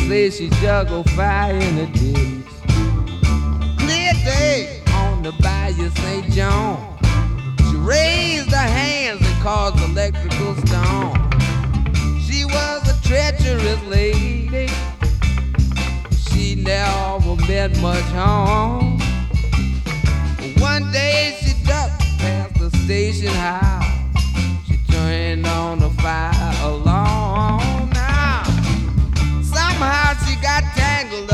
say she juggled fire in the ditch. Clear day on the Bayou St. John. She raised her hands and caused electrical storm. She was a treacherous lady. She never meant much harm. One day she ducked past the station house. She turned on the fire alarm. Now, somehow she got tangled